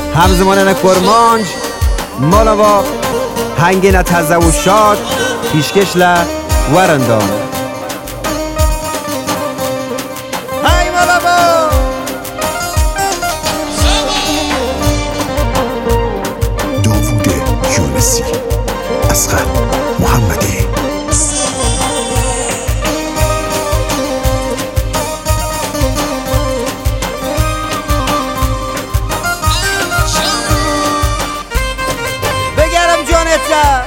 همزمانه کرمانج مالوا هنگینه تزه و شاد پیشکش ل ورندان های مالوا داوود یونسی، اصغر محمدی. بگرم جانت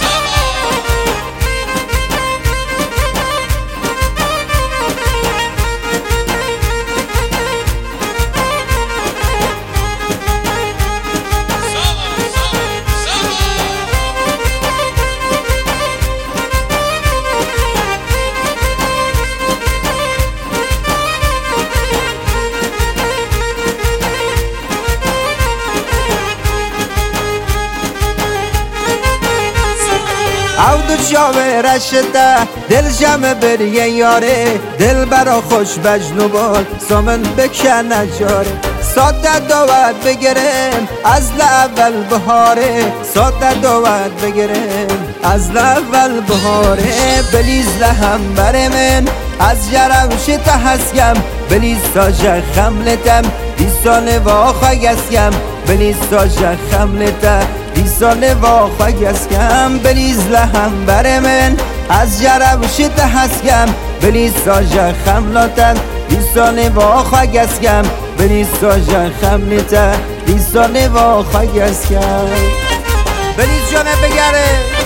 او دو جامه رشده دل جمع بریه یاره دل برا خوش بجنوبال سامن بکنه جاره ساده داوت بگرم از اول بهاره ساده داوت بگرم از اول بهاره بلیز لهم بر من از جرمشت هسیم بلیز ساجه خملتم دیسانه واخوا گسیم بلیز ساجه خملتم دیسانه واخوا گسیم بلیز لهم بر من از جرمشت هسیم بلیز ساجه خملتم دیسانه واخوا گسیم بلیز ساجه خملتم دیسانه واخوا گسیم بلیز جانه بگره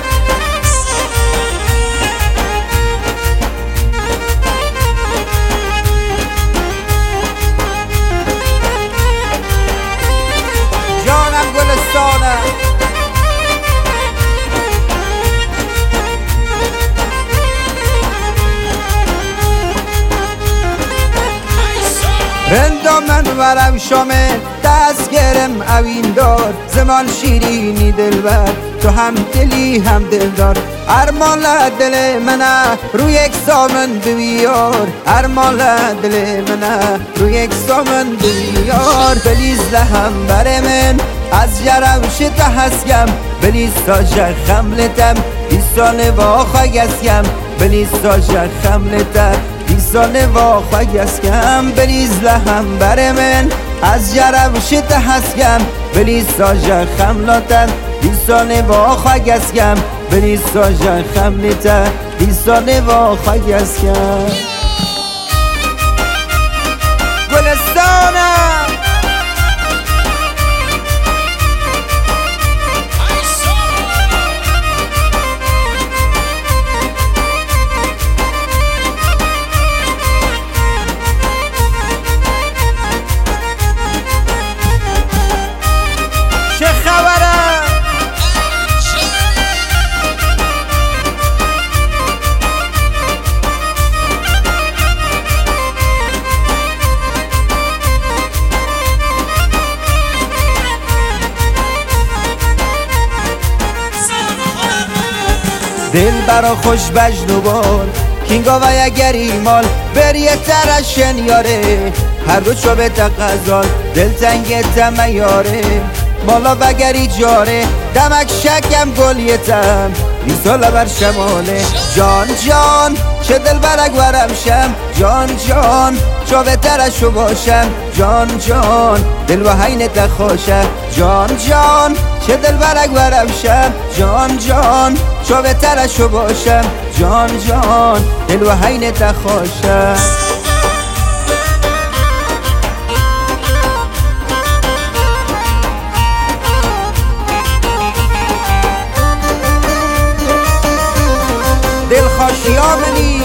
جانم گلستانه رندا من ورم شامه دست گرم اوین دار زمان شیرینی دلبر تو هم دلی هم دلدار ارمان دل منه روی یک سامن بیار ارمان دل منه روی یک سامن بیار بلیز لهم بر من از جرمشت هسیم بلیز ساجه خملتم دیسانه واخوا گسیم بلیز ساجه خملتم دیسانه واخوا گسیم بلیز لهم بر من از جرمشت هسیم بلیز ساجه خملتم دیسانه واخوا گسیم بلیز ساجه خملتم دیسانه واخوا گسیم گلستانه چه خبره دل برا خوش بجنوبان کینگا و یگریمال بریه ترشن یاره هر رو چو به تقضال دل تنگ تمیاره بالا وگری جاره دمک شکم گلیتم نیساله بر شماله جان جان چه دل برگ ورم شم جان جان چو به ترشو باشم جان جان دل و حین تخوشم جان جان چه دل برگ ورم شم جان جان چو به ترشو باشم جان جان دل و حین تخوشم دل خوشیا منی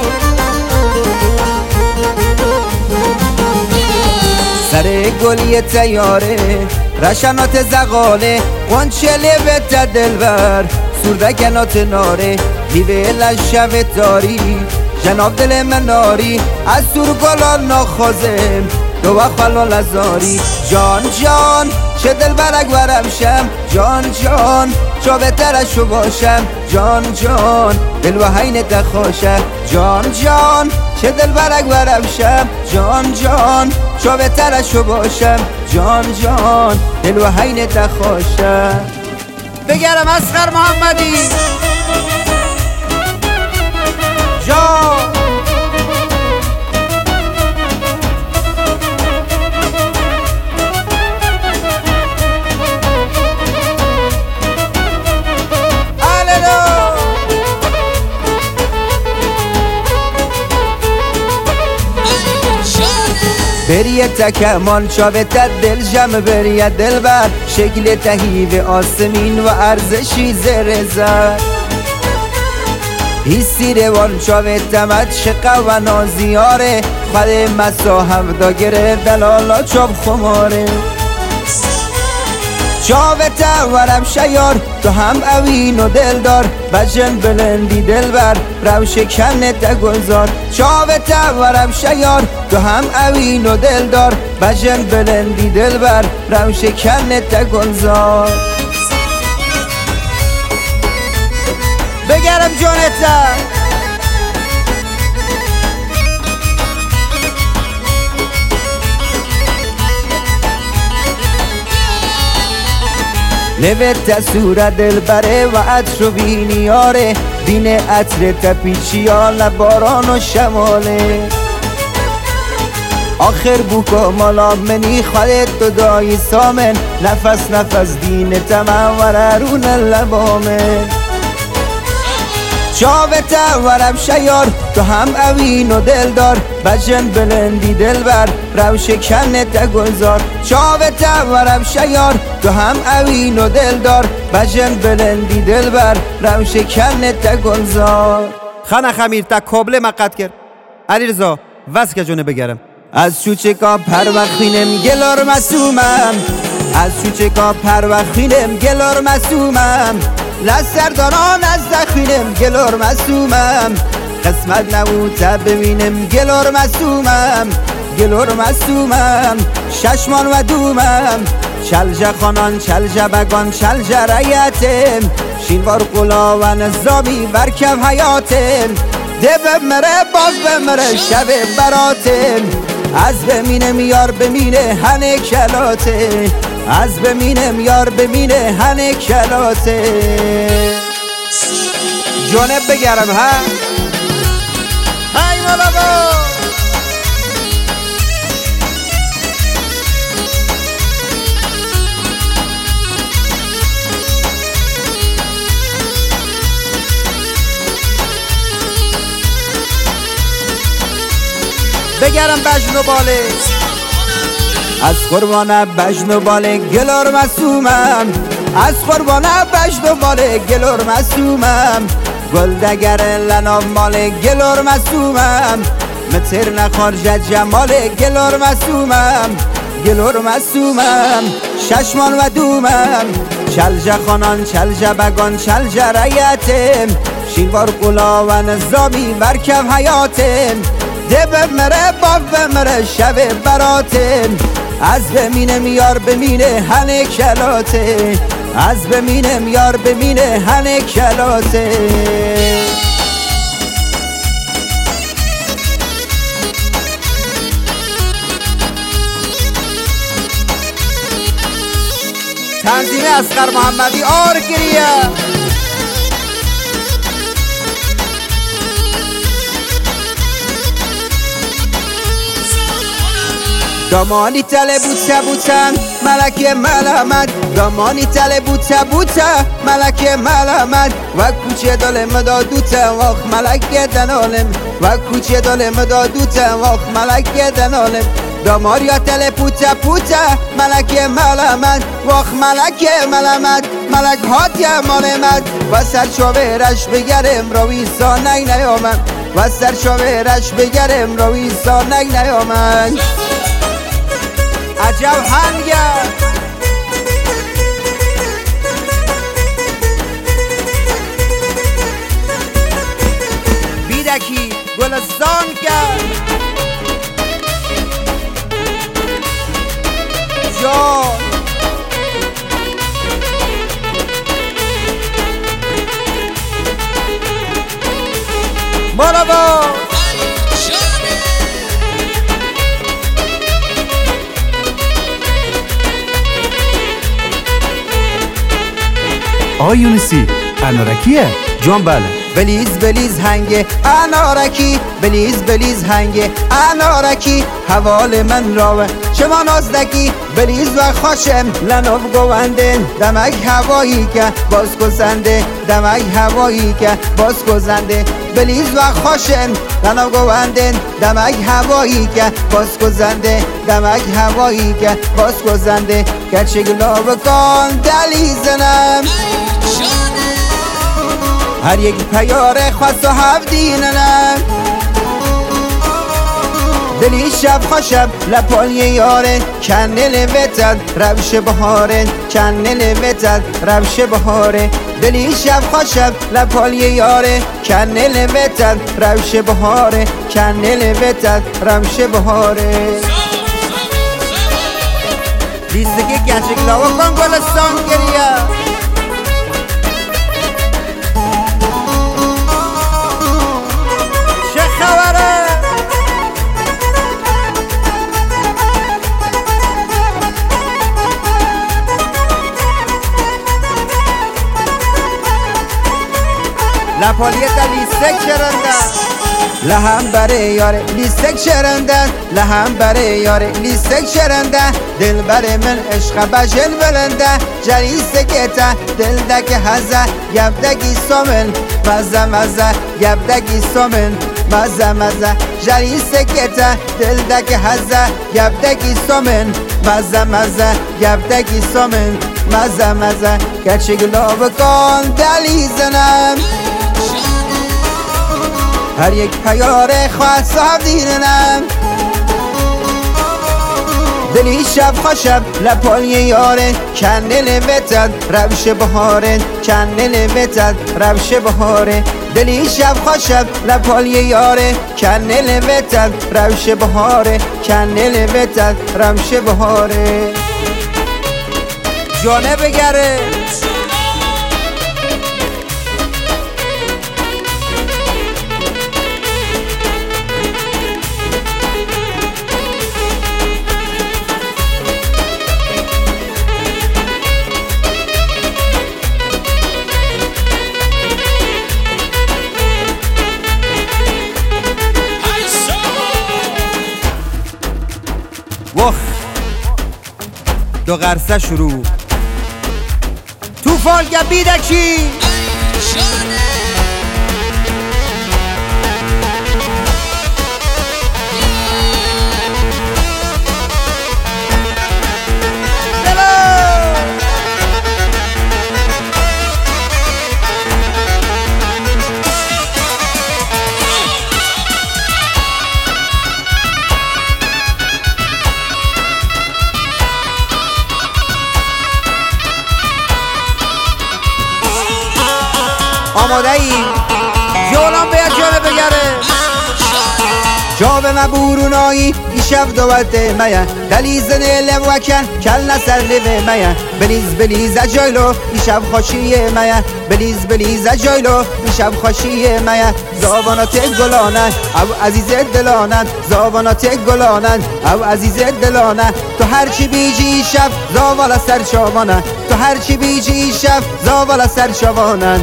سر گلی تیاره رشنات زغاله قنچله به دلبر سردکنات ناره میوه لشو تاری جناب دل من ناری از سور گلان ناخوازم دو وقت خلال ازاری جان جان چه دل برگ ورم شم جان جان چو بهترشو باشم جان جان دل و حینت خوشه جان جان چه دل برک برفشم جان جان چو بهترشو باشم جان جان دل و حینت خوشه بگرم اصغر محمدی جان بریه تکمان چاوته دل جمع بریه دل بر شکل تهیب آسمین و ارزشی زرزد حسی روان چاوته مد شقه و نازیاره خود مسا هفدا گره دلالا چاب خماره چاوته ورم شیار تو هم اوین و دلدار بجن بلندی دل بر روش کنت گذار چاوته ورم شیار تو هم اوین و دلدار بجن بلندی دل بر روش کنت گذار بگرم جونتا نوت صورت دل بره و عطر بینیاره بین عطر تپیچیال باران و شماله آخر بوکو مالا منی خودت تو دایی سامن نفس نفس دین تمام وررون لبامن چاوته ورم شیار تو هم اوین و دلدار بجن بلندی دل بر روش کنت گذار چاوته ورم شیار تو هم اوین و دلدار بجن بلندی دل بر روش کنت گذار خانه خمیر تا کابل مقد کرد علی رضا وز که جونه بگرم از چوچکا پر وقتینم گلار مسومم از چوچکا پر وقتینم گلار مسومم لسرداران از دخینم گلار مسومم قسمت نبوده ببینم گلار مسومم گلار مسومم ششمان و دومم چلجه خانان چلجه بگان چلجه ریتم شینوار قلا و نظامی برکب حیاتم ده بمره باز بمره شب براتم از بمینم یار بمینه هنه کلاته از بمینم یار بمینه هنه کلاته جانب بگرم ها های مولانا بگرم بجن و باله از قربانه بجن و باله گلار مسومم از قربانه بجن و باله گلار مسومم گل دگر لنام مال گلار مسومم متر نخار جمال گلار مسومم گلار مسومم ششمان و دومم چلجه خانان چلجه بگان چلجه ریتم شینوار قلا و نظامی برکب حیاتم ده بمره باز بمره شب براتم از بمینم یار بمینه هنه کلاته از بمینم یار بمینه هنه کلاته تنظیم اصغر محمدی آرگریه دامانی تله بوته بوتم ملک ملامت دامانی تله بوته بوته ملک ملامت و کوچه دل مدادوته واخ ملک دنالم و کوچه دل مدادوته واخ ملک دنالم داماریا تله پوته پوته ملک ملامت واخ ملک ملامت ملک هاتی مالمت و سرچاورش بگرم روی سانگ نیامن و سرچاورش بگرم روی سانگ نیامن عجب هنگر بیدکی گلستان کرد جان آقای یونسی انارکیه؟ جان بله. بلیز بلیز هنگ انارکی، بلیز بلیز هنگ انارکی، حوال من راوه چه ما نازدکی، بلیز و خوشم لنو گونده، دمک هوایی که باز گزنده، دمک هوایی که باز گزنده، بلیز و خوشم لنو گونده، دمک هوایی که باز گزنده، دمک هوایی که باز گزنده، گرچه گلاب کن دلیزنم هر یک پیاره خواست و هفدیننم، دلی شب خوشب لپال یاره کنل وتد روش بهاره، کنل وتد روش بهاره، دلی شب خوشب لپال یاره کنل وتد روش بهاره، کنل وتد روش بهاره. لیستگی گچک لاوا کن گلستان گریه. لپالیت لیستک شرندن لهم بره یاره لیستک شرندن، لهم بره یاره لیستک شرندن، دل بره من عشق بجن بلنده، جریسته گتا دل دک هزه یبدگی سومن مزه مزه، یبدگی سومن مزه مزه، جریسته گتا دل دک هزه یبدگی سومن مزه مزه، یبدگی سومن مزه مزه، گرچه گلاب کن دلیزنم هر یک پیاره خواهد صاحب دیننم، دلی شب خوشب لپال یاره کنل وتد روش بهاره، کنل وتد روش بهاره، دلی شب خوشب لپال یاره کنل وتد روش بهاره، کنل وتد روش بهاره. جانه بگره وخ دو غرسه شروع توفال گبیدکی آماده ای جولان باید جانه بگره جا به مبورونایی دیشب دوته میا دلیزنه لوکن کل نسر لیوه میا بلیز بلیز جایلو دیشب خوشیه میا بلیز بلیز جایلو دیشب خوشیه میا زابانات گلانن او عزیز دلانن زابانات گلانن او عزیز دلانن تو هرچی بیجی شب زاوالا سر شوانن تو هرچی بیجی شب زاوالا سر شوانن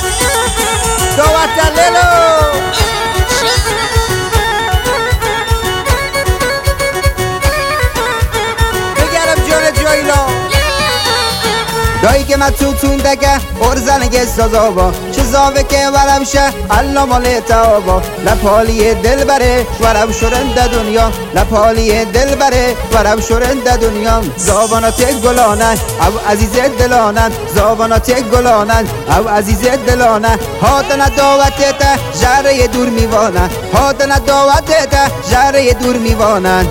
دوات لیلو دایی که من تون دکه ارزنگه سازابا چه زاوه که ورم شه الله مال تابا لپالی دل بره ورم شرنده دنیا لپالی دل بره ورم شرنده دنیا زابانات گلانن او عزیز دلانن زابانات گلانن او عزیز دلانن هاتن دعوتت جره دور میوانن هاتن دعوتت جره دور میوانن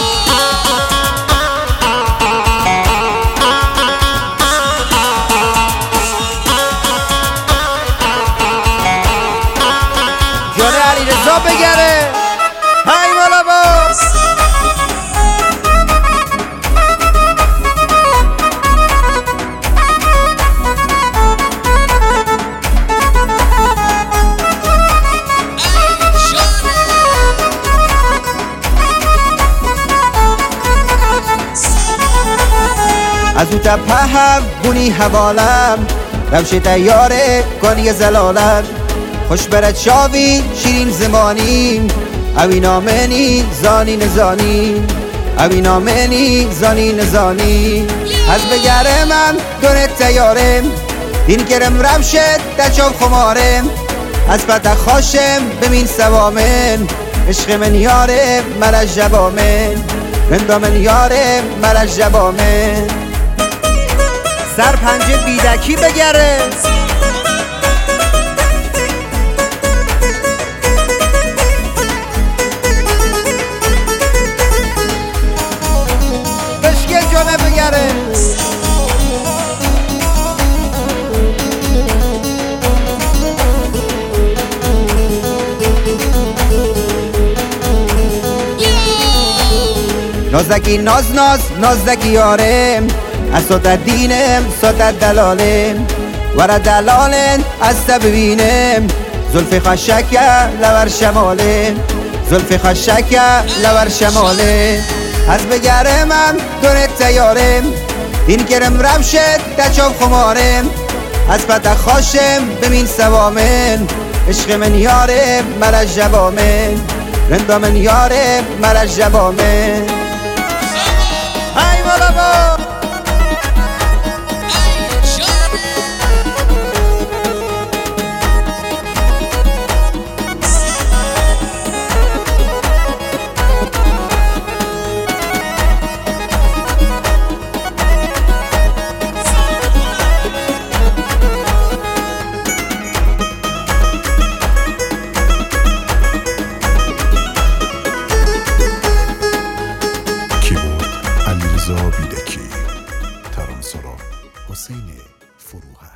بگره های مولا باز از او تپه بونی حوالم روش تیاره کنی زلالت خوش برد شاوی شیرین زمانی اوی نامنی زانی نزانی اوی نامنی زانی نزانی از بگره من دونه تیاره دین کرم روشت دچاب خماره از پتک خاشم بمین سوامن عشق من یاره مرج جبامن رندا من یاره مرج جبامن سر پنجه بیدکی بگره بشکه جانه بگره نازکی ناز نازکی یارم از سوت دینم سوت دلالم ور دلالن از ببینم زلف خشک لور شمالم زلف خشک لور شمالم از بگره من دونه تیارم دین کرم روشت دچاب خمارم از پتک خاشم بمین سوامن عشق من یاره مرج جبامن رندا من یاره مرج جبامن ای بابا علیرضا بیدکی، ترانه‌سرا حسین فروهر.